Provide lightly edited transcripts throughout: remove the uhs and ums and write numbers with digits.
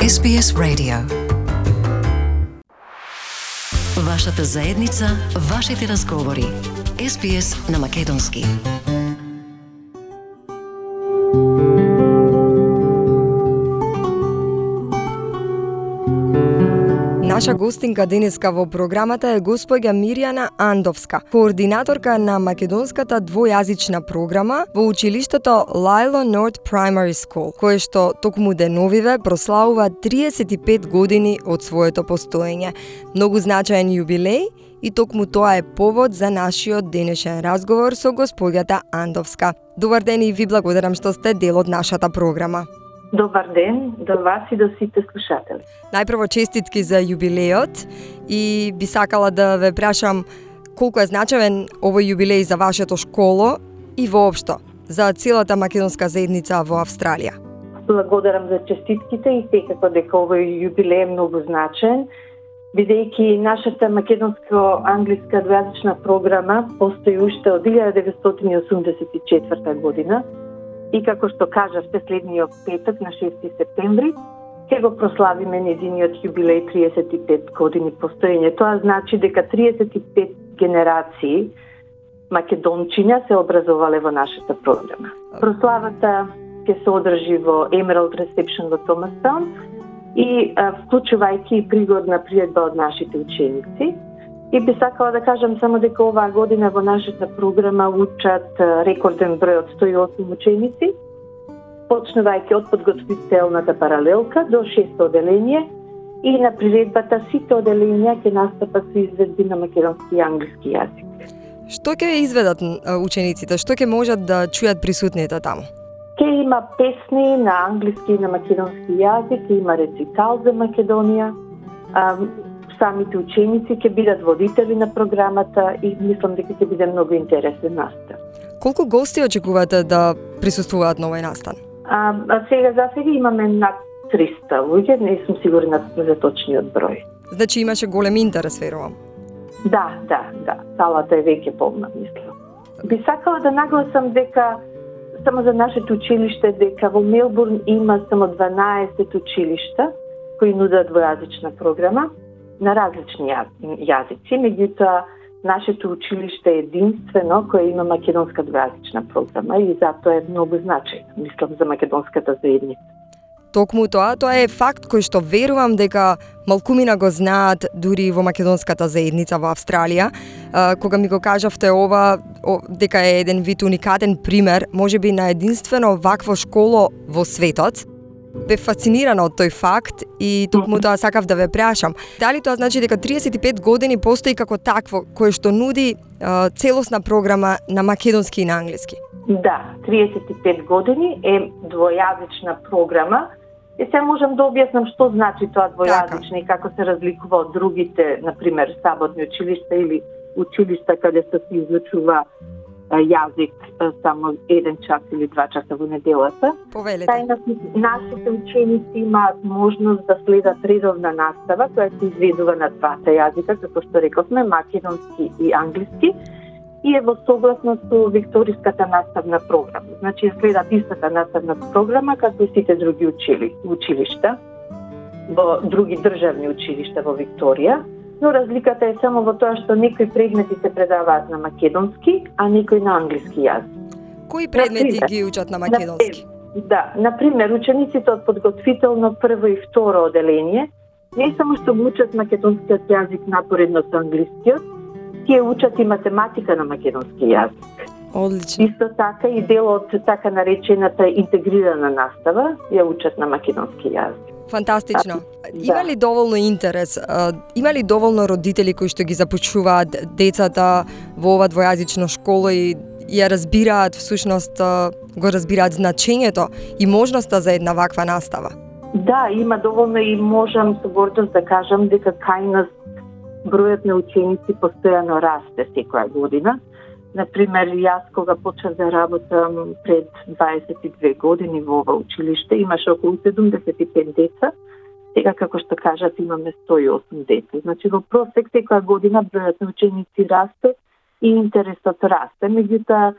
SBS Radio. Вашата заедница, вашите разговори. SBS на македонски. Наша гостинка денеска во програмата е госпоѓа Мирјана Андовска, координаторка на македонската двојазична програма во училиштето Лајло Норт Primary School, кое што токму деновиве прославува 35 години од своето постоење. Многу значаен јубилеј и токму тоа е повод за нашиот денешен разговор со госпоѓата Андовска. Добар ден и ви благодарам што сте дел од нашата програма. Добар ден до вас и до сите слушатели. Најпрво честитки за јубилејот и би сакала да ве прашам колку е значаен овој јубилеј за вашето школо и воопшто за целата македонска заедница во Австралија. Благодарам за честитките и секако дека овој јубилеј е многу значаен, бидејќи нашата македонско-англиска двојазична програма постои уште од 1984 година. И како што кажавте, следниот петок на 6 септември ќе го прославиме нејзиниот јубилеј 35 години постоење. Тоа значи дека 35 генерации македончиња се образовале во нашата програма. Прославата ќе се одржи во Emerald Reception во Томастаун и вклучувајќи и пригодна приредба од нашите ученици. И би сакала да кажам само дека оваа година во нашата програма учат рекорден број од 108 ученици, почнувајќи од подготвителната паралелка до 6-то оделение и на приредбата сите оделенија ќе настапат со изведби на македонски и англиски јазик. Што ќе изведат учениците? Што ќе можат да чујат присутните таму? Ќе има песни на англиски и на македонски јазик, ќе има рецитал за Македонија. Самите ученици ќе бидат водители на програмата и мислам дека ќе биде многу интересен настан. Колку гости очекувате да присуствуваат на овој настан? Сега имаме над 300 луѓе, не сум сигурна за точниот број. Значи имаше голем интерес, верувам. Да. Салата е веќе полна, мислам. Би сакала да нагласам дека само за нашето училиште дека во Мелбурн има само 12 училишта кои нудат двојазична програма на различни јазици, меѓутоа нашето училиште е единствено кое има македонска двојазична програма и затоа е многу значајно, мислам, за македонската заедница. Токму тоа е факт кој што верувам дека малкумина го знаат дури во македонската заедница во Австралија. Кога ми го кажавте ова, дека е еден вид уникатен пример, можеби на единствено вакво школо во светот, бе фасцинирана од тој факт и токму тоа сакав да ве прашам. Дали тоа значи дека 35 години постои како такво, кое што нуди целосна програма на македонски и на англиски? Да, 35 години е двојазична програма. И сега можам да објаснам што значи тоа двојазична и како се разликува од другите, например, саботни училишта или училишта каде се изучува јазик само 1 час или 2 часа во неделата. Нашите ученици имаат можност да следат редовна настава која се изведува на двата јазика, како што рековме, македонски и англиски, и е во согласност со викториската наставна програма. Значи следат истата наставна програма како и сите други училишта во други државни училишта во Викторија. Но разликата е само во тоа што некои предмети се предаваат на македонски, а некои на англиски јазик. Кои предмети ги учат на македонски? Например, учениците од подготвително прво и второ оделение не само што учат македонскиот јазик напоредно со англискиот, тие учат и математика на македонски јазик. Одлично. Исто така и дел од така наречената интегрирана настава ја учат на македонски јазик. Фантастично. Има ли доволно интерес? Има ли доволно родители кои што ги започнуваат децата во ова двојазична школа и ја разбираат, всушност го разбираат значењето и можноста за една ваква настава? Да, има доволно и можам со гордост да кажам дека кај нас бројот на ученици постојано расте секоја година. Например, јас кога почнав да работам пред 22 години во ова училиште, имаше околу 75 деца. Сега, како што кажат, имаме 108 деца. Значи, во просек секоја година бројот на ученици расте и интересот расте. Меѓутоа,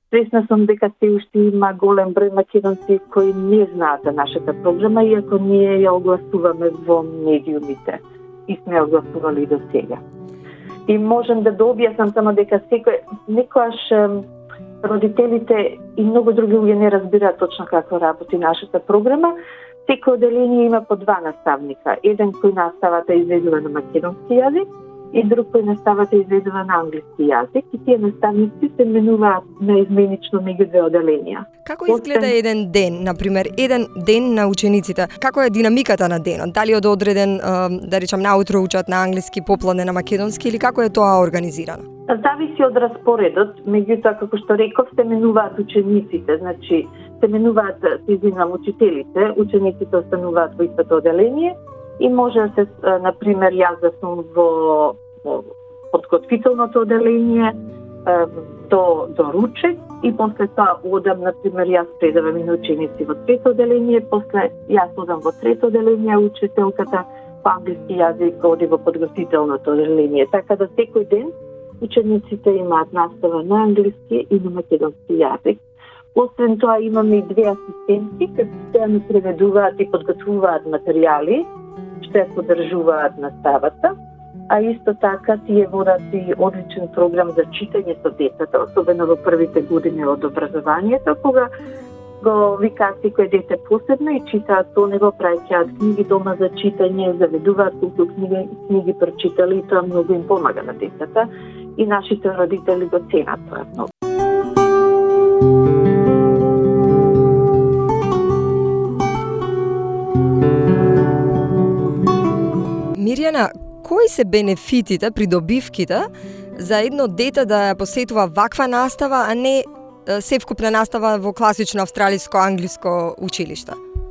Свесна сум дека се уште има голем број македонци кои не знаат за нашата програма, иако ние ја огласуваме во медиумите и сме огласували до сега. И можем да дообјаснам само дека некојаш родителите и многу други луѓе не разбираат точно како работи нашата програма. Секој оделение има по 2 наставника. Еден кој наставата изведува на македонски јазик и друг кој наставата изведува на англиски јазик. И тие наставници се менуваат наизменично меѓу две оделенија. Како изгледа еден ден, например, еден ден на учениците? Како е динамиката на денот? Дали од одреден, да речам, наутро учат на англиски, попладне на македонски или како е тоа организирано? Зависи од распоредот, меѓутоа како што реков се менуваат учениците, значи се менуваат, учителите, учениците остануваат во истото оделение и може да се, например, јас да сум во подготвителното оделение до ручек и после тоа одам, например, јас предавам и на ученици во трето оделение, после јас одам во трето оделение, учителката по англиски јазик оди во подготвителното оделение. Така да секој ден учениците имаат настава на англиски и на македонски јазик. Освен тоа имаме и 2 асистенти кои постојано преведуваат и подготвуваат материјали што ја поддржуваат наставата, а исто така тие водат и одличен програм за читање со децата, особено во првите години од образованието, кога го викаат секој дете посебно и читаат со него, праќаат книги дома за читање, заведуваат колку книги прочитали и тоа многу им помага на децата и нашите родители го ценат тоа многу. Мирјана, кои се бенефитите, придобивките за едно дете да ја посетува ваква настава, а не севкупна настава во класично австралиско-англиско училиште?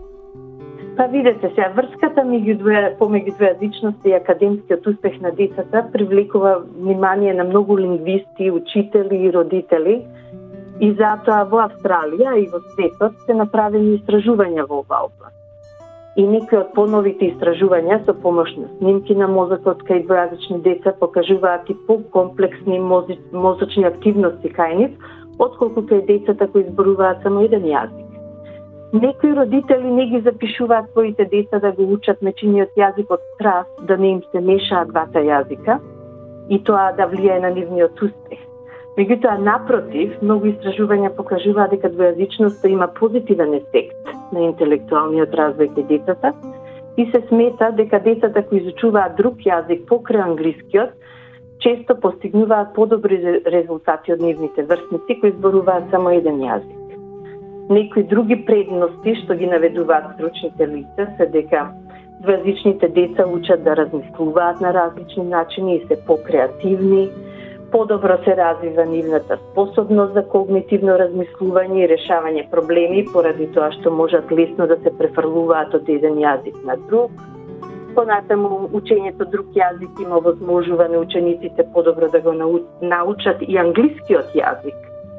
Па видете се, врската помеѓу двојазичност и академскиот успех на децата привлекува внимание на многу лингвисти, учители и родители и затоа во Австралија и во светот се направени истражувања во оваа област. И некои од поновите истражувања со помош на снимки на мозокот кај двојазични деца покажуваат и покомплексни мозочни активности кај нив, отколку кај децата кои зборуваат само еден јазик. Некои родители не ги запишуваат своите деца да го учат мечениот јазик од страх да не им се мешаат двата јазика и тоа да влијае на нивниот успех. Меѓутоа, напротив, многу истражувања покажуваат дека двојазичноста има позитивен ефект на интелектуалниот развој кај децата и се смета дека децата кои изучуваат друг јазик покрај англискиот често постигнуваат подобри резултати од нивните врсници кои зборуваат само еден јазик. Некои други предности што ги наведуваат стручните лица се дека двојазичните деца учат да размислуваат на различни начини и се покреативни, подобро се развива нивната способност за когнитивно размислување и решавање проблеми поради тоа што можат лесно да се префрлуваат од еден јазик на друг. Понатаму, учењето друг јазик има возможување учениците подобро да го научат и англискиот јазик.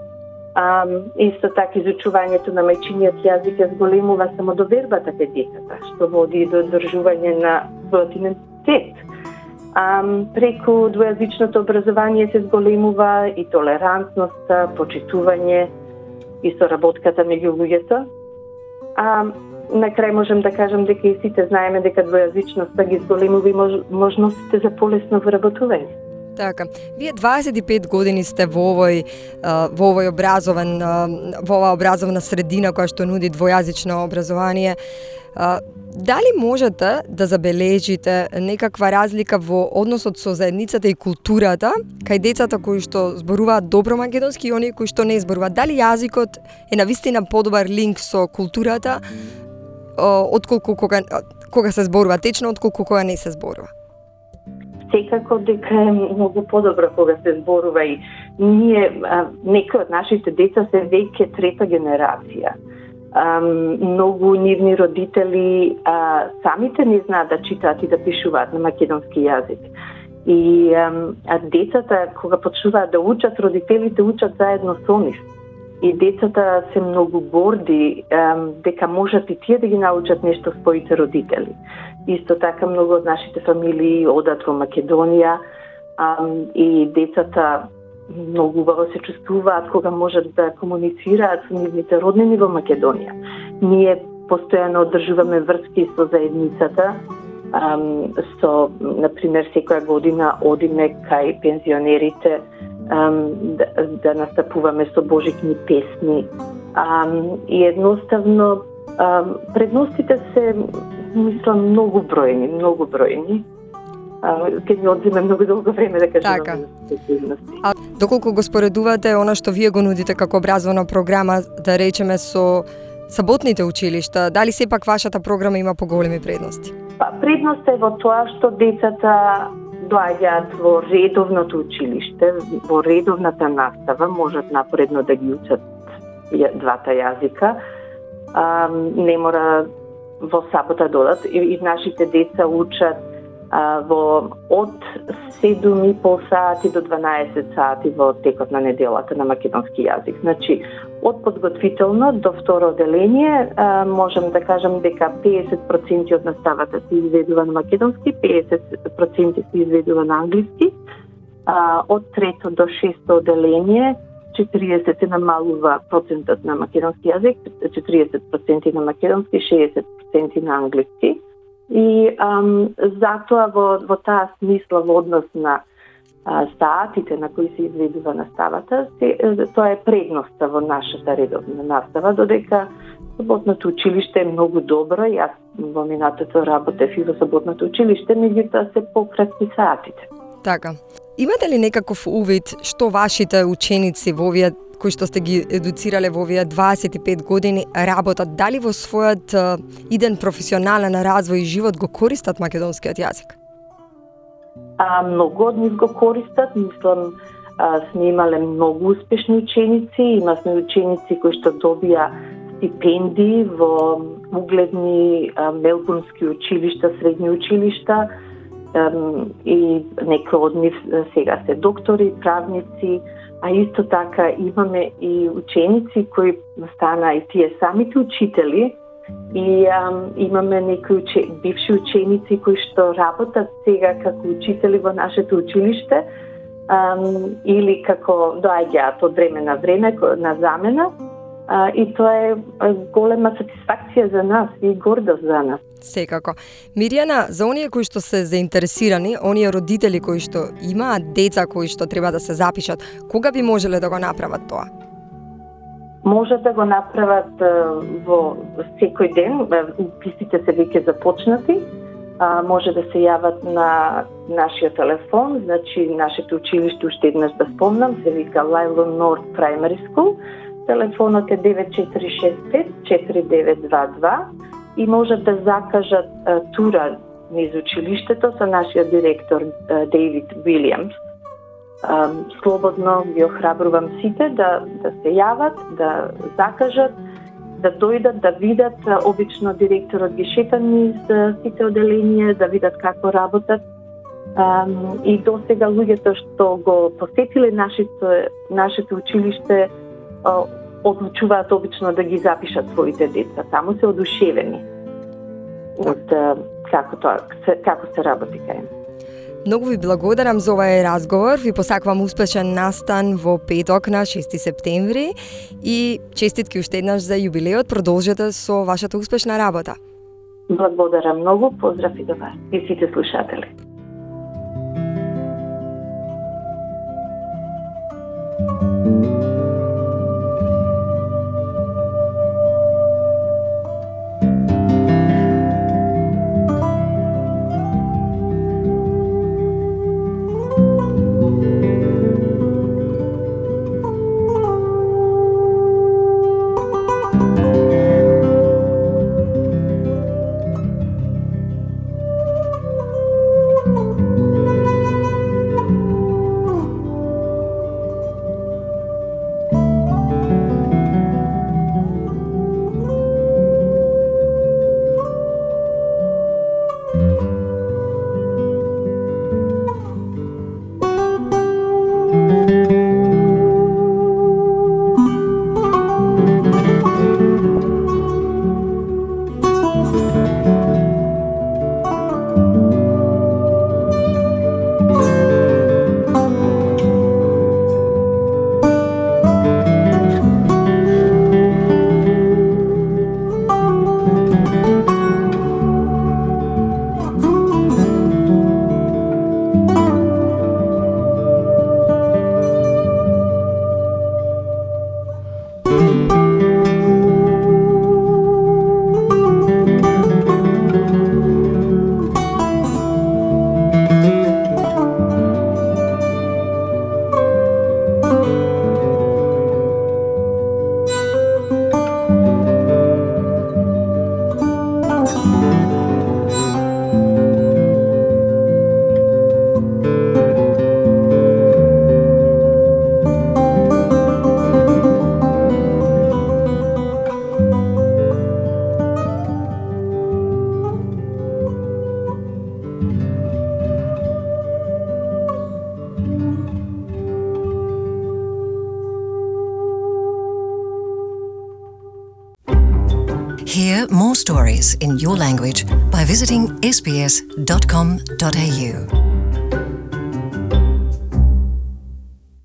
Исто така, изучувањето на мајчиниот јазик ја зголемува самодовербата кај децата, што води до одржување на својот идентитет. Преку двојазичното образование се зголемува и толерантноста, почитување и соработката меѓу луѓето. На крај можем да кажем дека и сите знаеме дека двојазичноста ги зголемува и можностите за полесно вработување. Така, вие 25 години сте во оваа образовна средина која што нуди двојазично образование. Дали можете да забележите некаква разлика во односот со заедницата и културата кај децата кои што зборуваат добро македонски и оние кои што не зборуваат? Дали јазикот е навистина подобар линк со културата отколку кога се зборува течно, отколку кога не се зборува? Секако дека е многу подобро кога се зборува и ние, некои од нашите деца се веќе трета генерација. Многу нивни родители самите не знаат да читаат и да пишуваат на македонски јазик. И децата, кога почнуваат да учат, родителите учат заедно со нив. И децата се многу горди дека можат и тие да ги научат нешто своите родители. Исто така, многу од нашите фамилии одат во Македонија и децата многу убаво се чувствуваат кога можат да комуницираат со нивните роднини во Македонија. Ние постојано одржуваме врски со заедницата, например, секоја година одиме кај пензионерите да настапуваме со божикни песни. И едноставно предностите се, мислам, многу бројни. Ке ми одземе многу долго време да кажам. Така. А доколку го споредувате она што вие го нудите како образовна програма, да речеме со саботните училишта, дали сепак вашата програма има поголеми предности? Предност е во тоа што децата доаѓаат во редовното училиште, во редовната настава, можат напоредно да ги учат двата јазика. Не мора во сабота додат и нашите деца учат од 7,5 сати до 12 сати во текот на неделата на македонски јазик. Значи, од подготвително до второ оделение можам да кажам дека 50% од наставата се изведува на македонски, 50% се изведува на англиски. Од трето до шесто оделение 40 се намалува процентот на македонски јазик, 40% на македонски, 60% на англиски. И затоа во таа смисла во однос на саатите на кои се изведува наставата, тоа е предноста во нашата редовна настава, додека саботното училиште е многу добро. Јас во минатото работев и во саботното училиште, меѓутоа се пократки саатите. Така. Имате ли некаков увид што вашите ученици во овие кои што сте ги едуцирале во овие 25 години работат, дали во својот иден професионален развој и живот го користат македонскиот јазик? Многу од нив го користат, мислам, сме имале многу успешни ученици, имавме ученици кои што добија стипендии во угледни мелбурнски училишта, средни училишта, и некои од нив сега се доктори, правници, а исто така имаме и ученици кои стана и тие самите учители, и имаме некои бивши ученици кои што работат сега како учители во нашето училиште, или како доаѓаат од време на време на замена, и тоа е голема сатисфакција за нас и гордост за нас. Секако. Мирјана, за оние кои што се заинтересирани, оние родители кои што имаат деца кои што треба да се запишат, кога би можеле да го направат тоа? Можат да го направат во секој ден, уписите се веќе започнати. Може да се јават на нашиот телефон, значи нашето училиште, уште еднаш да спомнам, се вика Lilo North Primary School. Телефонот е 9465-4922 и можат да закажат тура низ училиштето со нашиот директор Дейвид Уилјамс. Слободно ги охрабрувам сите да се јават, да закажат, да дојдат, да видат. Обично директорот ги шета низ сите оделенија, да видат како работат. И досега луѓето што го посетиле нашето училиште одлучуваат обично да ги запишат своите деца. Само се одушевени од како се работи кај. Многу ви благодарам за овај разговор. Ви посакувам успешен настан во петок на 6 септември и честитки уште еднаш за јубилеот. Продолжете со вашата успешна работа. Благодарам многу. Поздрав и до вас и сите слушатели. hear more stories in your language by visiting sbs.com.au.